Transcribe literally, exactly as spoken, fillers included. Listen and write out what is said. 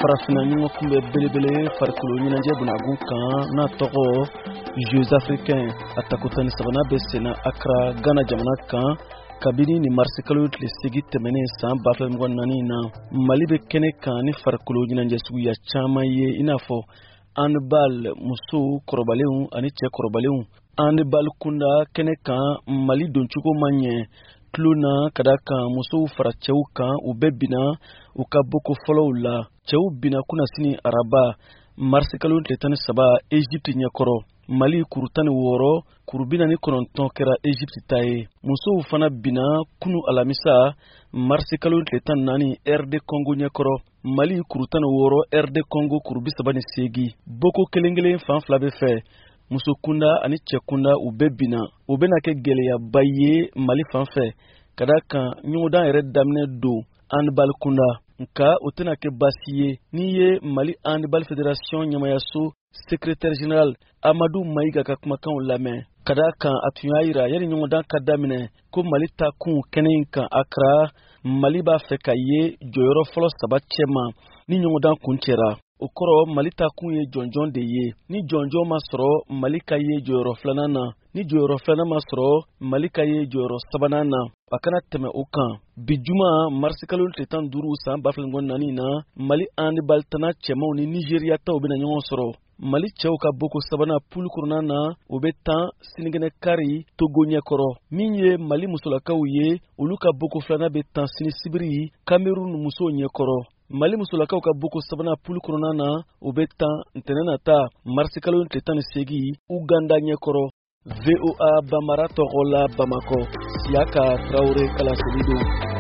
farafina ɲɔgɔn kunbɛ belebele farikolo ɲɛnajɛ bunagun kan n'a tɔgɔ Jeux africains a takotani sabanan bɛ senna Accra Ghana jamana kan kabini ni marisi kalo tile segi tɛmɛnen san ba fila mugan naani na. Mali bɛ kɛnɛ kan ni farikolo ɲɛnajɛ suguya caman ye i n'a fɔ handball muso kɔrɔbalenw ani cɛ kɔrɔbalenw. Handball kunda kɛnɛ kan Mali doncogo ma ɲɛ tulona ka da kan musow fara cɛw kan u bɛɛ bina u ka boko fɔlɔw la. Cɛw bina kunasini araba marisi kalo tile tan ni saba Egypte ɲɛkɔrɔ. Mali kuru tan ni wɔɔrɔ kuru bi naani ni kɔnɔntɔn kɛra Egypte ta ye. Musow fana bina kunu alamisa marisi kalo tile tan ni naani R D Congo ɲɛkɔrɔ. Mali kuru tan ni wɔɔrɔ R D Congo kuru bi saba ni seegin. Boko kelen kelen fan fila bɛ fɛ. Muso kunda ani cɛ kunda u bɛɛ bina u bɛna kɛ gɛlɛyaba ye Mali fan fɛ ka da kan ɲɔgɔndan yɛrɛ daminɛ don handball kunda. Nka o tɛna kɛ baasi ye n'i ye Mali handball fédération ɲɛmayaso secrétaire général Amadou Maïga ka kumakanw lamɛn ka da kan a tun y'a yira yanni ɲɔgɔndan ka daminɛ ko Mali ta kun kɛnɛ in kan Accra Mali b'a fɛ ka ye jɔyɔrɔ fɔlɔ saba cɛma ni ɲɔgɔndan kun cɛra. O kɔrɔ Mali ta kun ye jɔnjɔn de ye. Ni jɔnjɔn ma sɔrɔ Mali ka ye jɔyɔrɔ filanan na. Ni jɔyɔrɔ filanan ma sɔrɔ Mali ka ye jɔyɔrɔ sabanan na. A kana tɛmɛ o kan. Bi juma marisi kalo tile tan duuru san ba fila mugan naani na Mali handball tana cɛmanw ni Nigeria taw bɛna ɲɔgɔn sɔrɔ. Mali cɛw ka boko sabanan poule kɔnɔna na u bɛ tan sinikɛnɛ kari Togo ɲɛkɔrɔ. Min ye Mali musolakaw ye olu ka boko filanan bɛ tan sini sibiri Cameroun musow ɲɛkɔrɔ. Mali musolakaw ka boko sabanan poule kɔnɔna na u bɛ tan ntɛnɛn nata marisi kalo tile tan ni seegin Uganda ɲɛkɔrɔ. V O A Bambara tɔgɔ la Bamakɔ Siyaka Traoré Kalaselido.